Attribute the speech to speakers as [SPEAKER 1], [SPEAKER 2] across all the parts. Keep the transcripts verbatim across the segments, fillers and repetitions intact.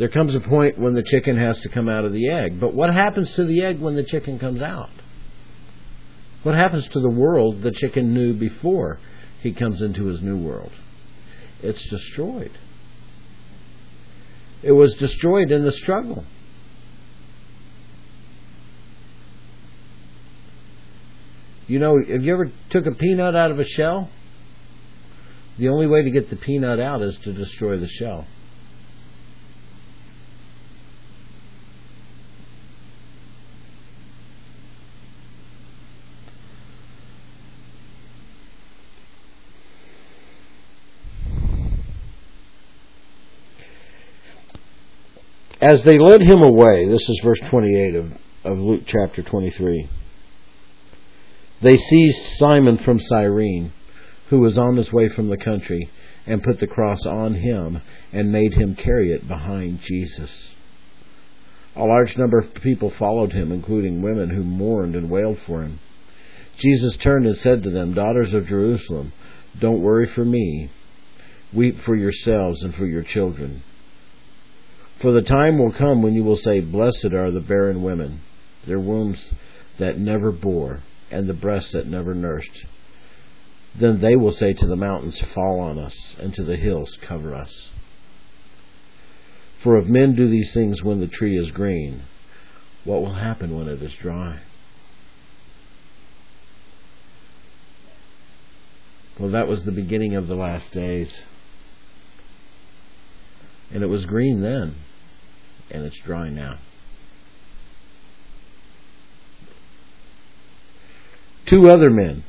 [SPEAKER 1] There comes a point when the chicken has to come out of the egg. But what happens to the egg when the chicken comes out? What happens to the world the chicken knew before he comes into his new world? It's destroyed. It was destroyed in the struggle. You know, have you ever took a peanut out of a shell? The only way to get the peanut out is to destroy the shell. As they led him away, this is verse twenty-eight of, of Luke chapter twenty-three, they seized Simon from Cyrene, who was on his way from the country, and put the cross on him and made him carry it behind Jesus. A large number of people followed him, including women who mourned and wailed for him. Jesus turned and said to them, "Daughters of Jerusalem, don't worry for me. Weep for yourselves and for your children. For the time will come when you will say, 'Blessed are the barren women, their wombs that never bore, and the breasts that never nursed.' Then they will say to the mountains, 'Fall on us,' and to the hills, 'Cover us.' For if men do these things when the tree is green, what will happen when it is dry?" Well, that was the beginning of the last days. And it was green then, and it's dry now. Two other men,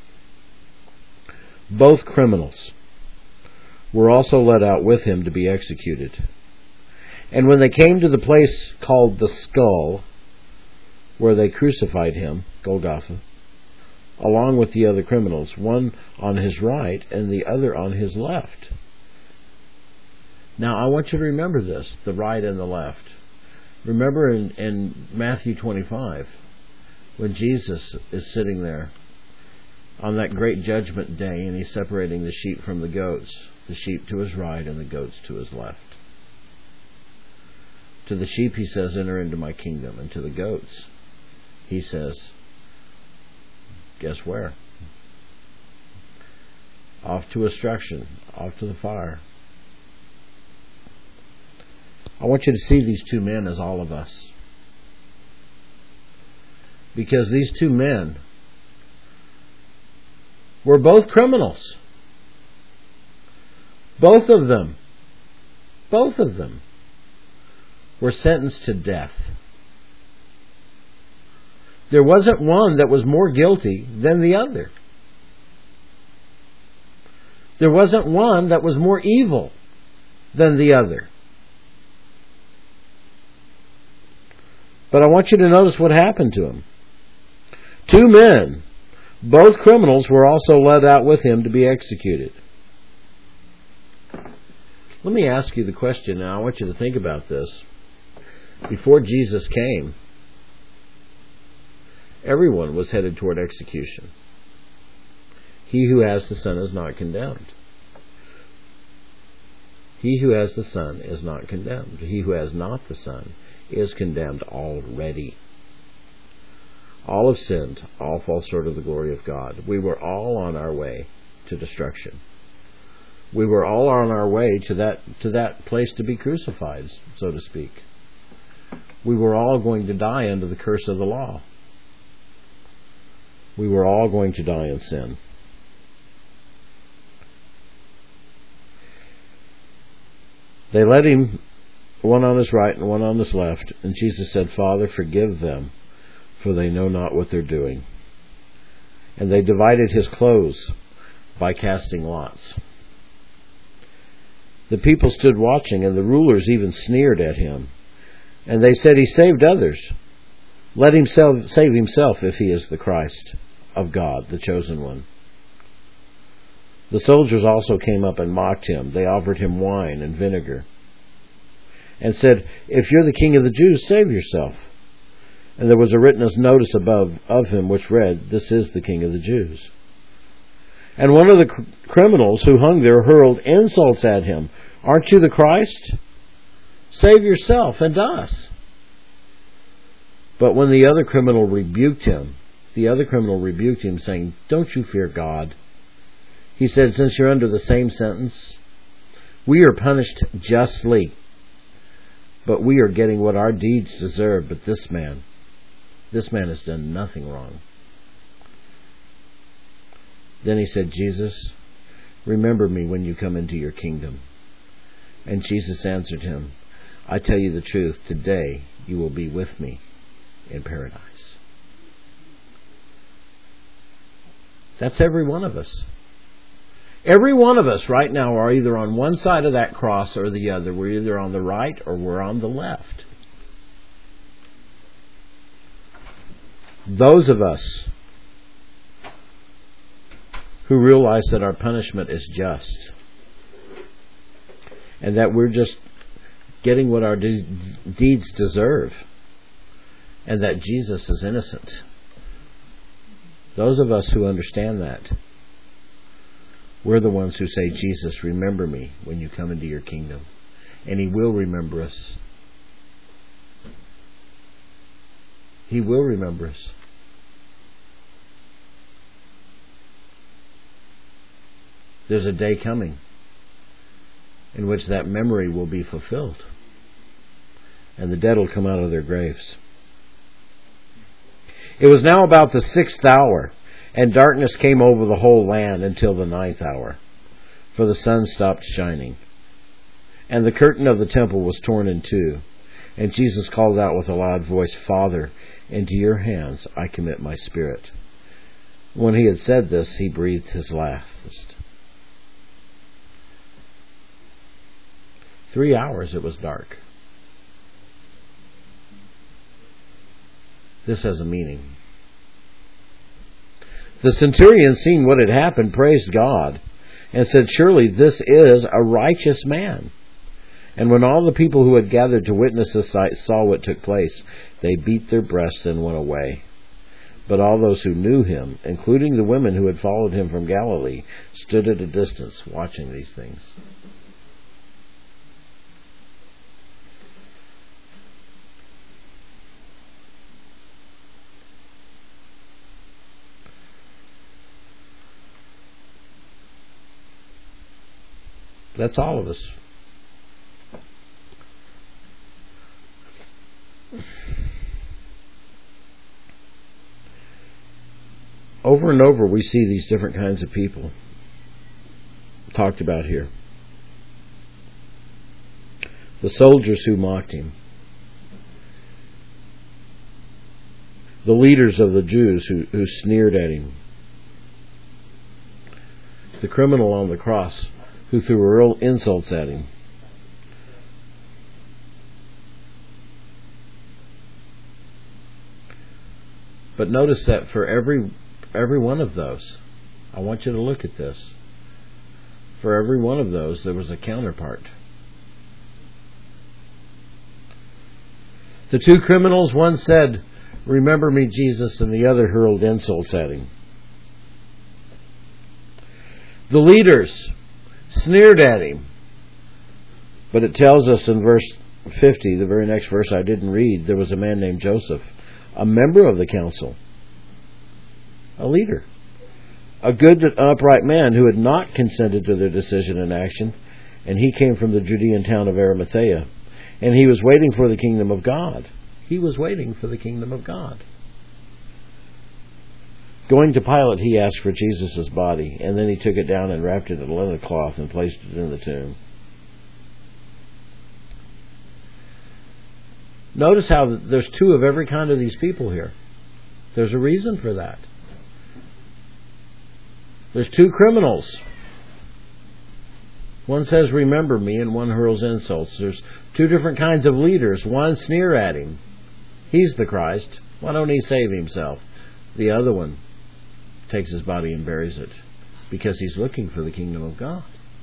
[SPEAKER 1] both criminals, were also led out with him to be executed. And when they came to the place called the Skull, where they crucified him, Golgotha, along with the other criminals, one on his right and the other on his left. Now, I want you to remember this, the right and the left. Remember in, in Matthew twenty-five, when Jesus is sitting there on that great judgment day, and he's separating the sheep from the goats, the sheep to his right and the goats to his left. To the sheep he says, "Enter into my kingdom," and to the goats he says, guess where? Off to destruction, off to the fire. I want you to see these two men as all of us. Because these two men were both criminals. Both of them, both of them were sentenced to death. There wasn't one that was more guilty than the other. There wasn't one that was more evil than the other. But I want you to notice what happened to him. Two men, both criminals, were also led out with him to be executed. Let me ask you the question now. I want you to think about this. Before Jesus came, everyone was headed toward execution. He who has the Son is not condemned. He who has the Son is not condemned. He who has not the Son is condemned already. All have sinned, all fall short of the glory of God. We were all on our way to destruction. We were all on our way to that to that place to be crucified, so to speak. We were all going to die under the curse of the law. We were all going to die in sin. They led him, one on his right and one on his left, and Jesus said, "Father, forgive them, for they know not what they're doing." And they divided his clothes by casting lots. The people stood watching, and the rulers even sneered at him. And they said, "He saved others. Let him save himself if he is the Christ of God, the chosen one." The soldiers also came up and mocked him. They offered him wine and vinegar and said, "If you're the king of the Jews, save yourself." And there was a written notice above of him which read, "This is the King of the Jews." And one of the criminals who hung there hurled insults at him. "Aren't you the Christ? Save yourself and us. But when the other criminal rebuked him, the other criminal rebuked him, saying, don't you fear God? He said, since you're under the same sentence, we are punished justly, but we are getting what our deeds deserve. But this man, this man has done nothing wrong. Then he said, Jesus, remember me when you come into your kingdom. And Jesus answered him, I tell you the truth, today you will be with me in paradise. That's every one of us. Every one of us right now are either on one side of that cross or the other. We're either on the right or we're on the left. Those of us who realize that our punishment is just and that we're just getting what our de- deeds deserve and that Jesus is innocent. Those of us who understand that, we're the ones who say, Jesus, remember me when you come into your kingdom. And He will remember us. He will remember us. There's a day coming in which that memory will be fulfilled. And the dead will come out of their graves. It was now about the sixth hour, and darkness came over the whole land until the ninth hour, for the sun stopped shining. And the curtain of the temple was torn in two. And Jesus called out with a loud voice, Father, into your hands I commit my spirit. When he had said this, he breathed his last. Three hours it was dark. This has a meaning. The centurion, seeing what had happened, praised God and said, surely this is a righteous man. And when all the people who had gathered to witness this sight saw what took place, they beat their breasts and went away. But all those who knew him, including the women who had followed him from Galilee, stood at a distance watching these things. That's all of us. Over and over we see these different kinds of people talked about here. The soldiers who mocked him. The leaders of the Jews who, who sneered at him. The criminal on the cross who threw hurled insults at him. But notice that for every every one of those, I want you to look at this. For every one of those, there was a counterpart. The two criminals, one said, remember me, Jesus, and the other hurled insults at him. The leaders sneered at him. But it tells us in verse fifty, the very next verse I didn't read, there was a man named Joseph, a member of the council, a leader, a good and upright man who had not consented to their decision and action, and he came from the Judean town of Arimathea, and he was waiting for the kingdom of God. He was waiting for the kingdom of God. Going to Pilate, he asked for Jesus' body, and then he took it down and wrapped it in a linen cloth and placed it in the tomb. Notice how there's two of every kind of these people here. There's a reason for that. There's two criminals. One says, remember me, and one hurls insults. There's two different kinds of leaders. One sneer at him. He's the Christ. Why don't he save himself? The other one takes his body and buries it because he's looking for the kingdom of God.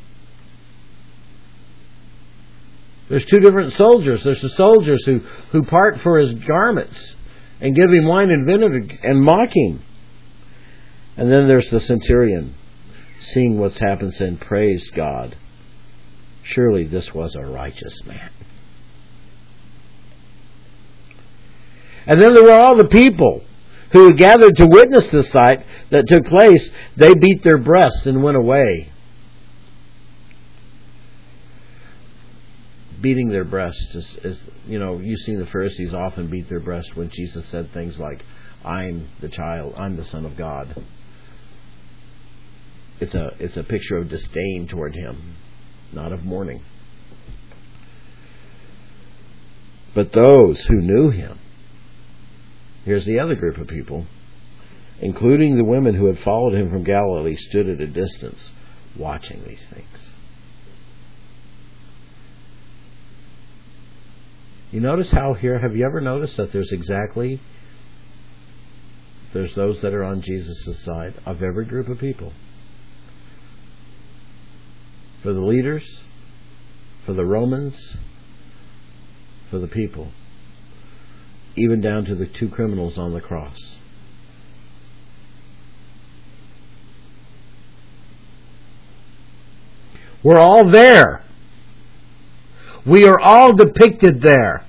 [SPEAKER 1] There's two different soldiers. There's the soldiers who, who part for his garments and give him wine and vinegar and mock him. And then there's the centurion, seeing what's happened, saying, praise God. Surely this was a righteous man. And then there were all the people who had gathered to witness the sight that took place. They beat their breasts and went away. Beating their breasts is, is, you know, you've seen the Pharisees often beat their breasts when Jesus said things like, I'm the child, I'm the Son of God. It's a, it's a picture of disdain toward Him, not of mourning. But those who knew Him, here's the other group of people, including the women who had followed Him from Galilee, stood at a distance watching these things. You notice how here, have you ever noticed that there's exactly, there's those that are on Jesus' side of every group of people. For the leaders, for the Romans, for the people, even down to the two criminals on the cross. We're all there. We are all depicted there.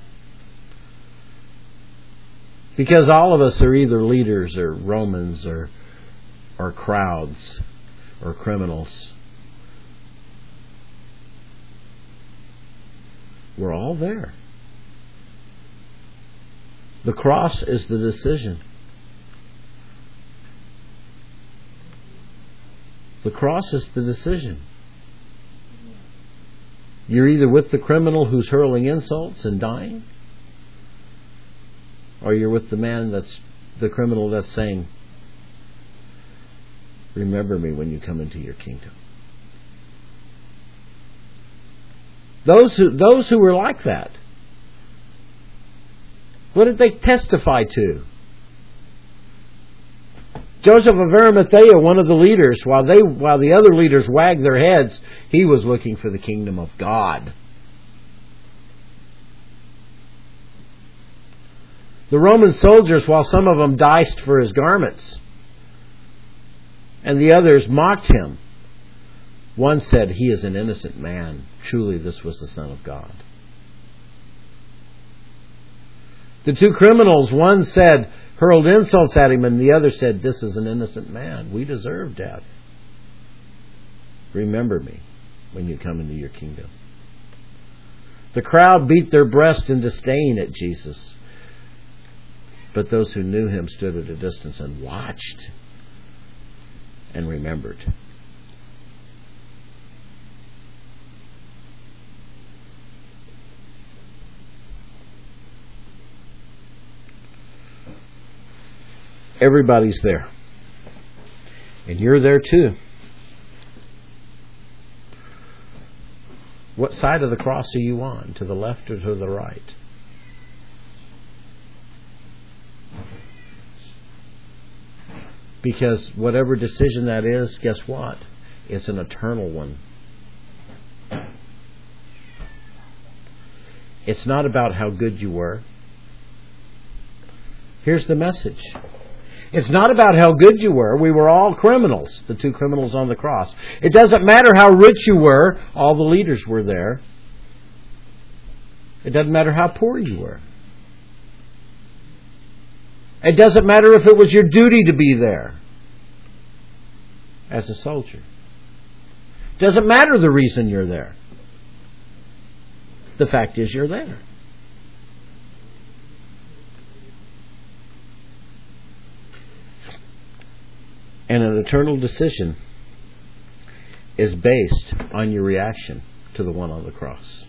[SPEAKER 1] Because all of us are either leaders or Romans or or crowds or criminals. We're all there. The cross is the decision. The cross is the decision. You're either with the criminal who's hurling insults and dying, or you're with the man that's the criminal that's saying, remember me when you come into your kingdom. Those who, those who were like that, what did they testify to? Joseph of Arimathea, one of the leaders, while they while the other leaders wagged their heads, he was looking for the kingdom of God. The Roman soldiers, while some of them diced for his garments, and the others mocked him, one said, he is an innocent man. Truly this was the Son of God. The two criminals, one said, hurled insults at him, and the other said, this is an innocent man. We deserve death. Remember me when you come into your kingdom. The crowd beat their breast in disdain at Jesus. But those who knew Him stood at a distance and watched and remembered. Everybody's there. And you're there too. What side of the cross are you on? To the left or to the right? Because whatever decision that is, guess what? It's an eternal one. It's not about how good you were. Here's the message. It's not about how good you were. We were all criminals, the two criminals on the cross. It doesn't matter how rich you were. All the leaders were there. It doesn't matter how poor you were. It doesn't matter if it was your duty to be there as a soldier. It doesn't matter the reason you're there. The fact is you're there. And an eternal decision is based on your reaction to the one on the cross.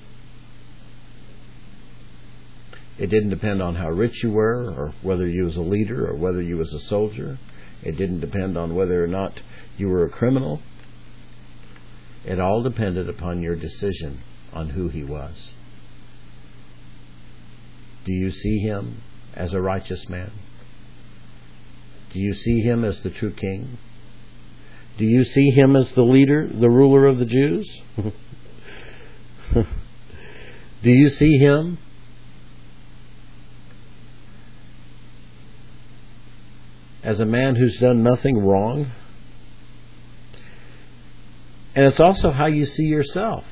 [SPEAKER 1] It didn't depend on how rich you were, or whether you was a leader, or whether you was a soldier. It didn't depend on whether or not you were a criminal. It all depended upon your decision on who He was. Do you see Him as a righteous man? Do you see Him as the true King? Do you see Him as the leader, the ruler of the Jews? Do you see Him as a man who's done nothing wrong? And it's also how you see yourself.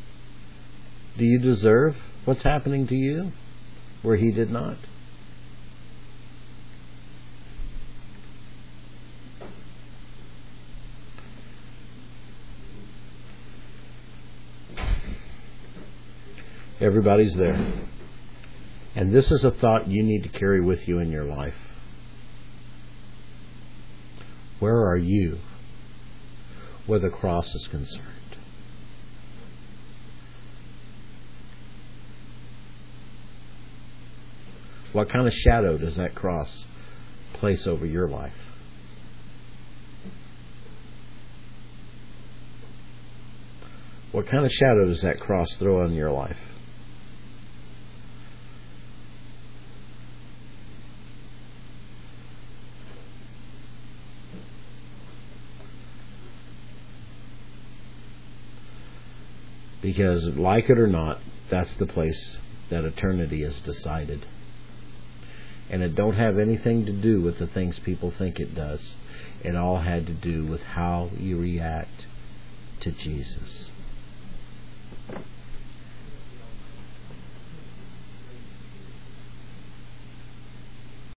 [SPEAKER 1] Do you deserve what's happening to you where He did not? Everybody's there. And this is a thought you need to carry with you in your life. Where are you where the cross is concerned? What kind of shadow does that cross place over your life? What kind of shadow does that cross throw on your life? Because, like it or not, that's the place that eternity is decided. And it don't have anything to do with the things people think it does. It all had to do with how you react to Jesus.